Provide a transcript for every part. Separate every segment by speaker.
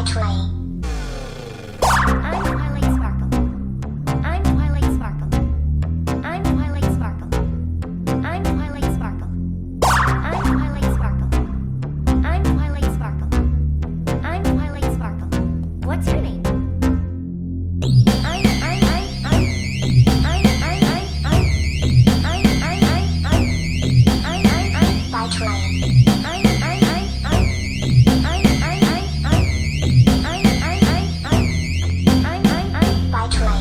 Speaker 1: by Trey.
Speaker 2: I'm Twilight Sparkle. I'm Twilight Sparkle. I'm Twilight Sparkle. I'm Twilight Sparkle. I'm Twilight Sparkle. I'm Twilight Sparkle. I'm Twilight Sparkle. What's your name?
Speaker 1: By Trey. By Trey.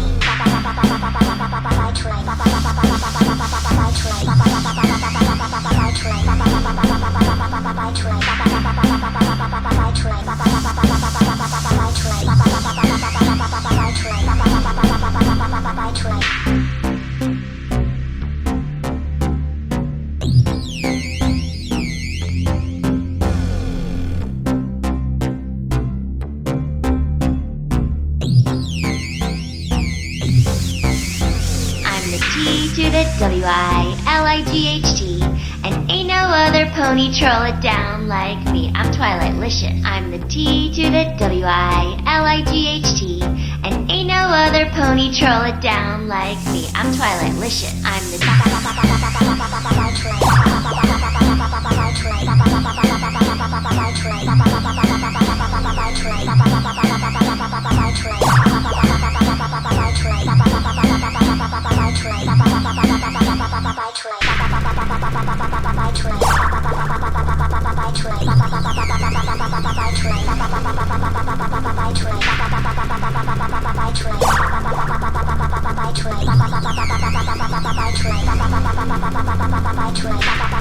Speaker 2: I'm the T to the W-I-L-I-G-H-T, and ain't no other pony troll it down like me. I'm Twilight Licious. I'm the T to the W-I-L-I-G-H-T, and ain't no other pony troll it down like me. I'm Twilight Licious. I'm the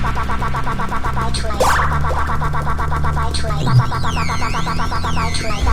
Speaker 1: By Trey.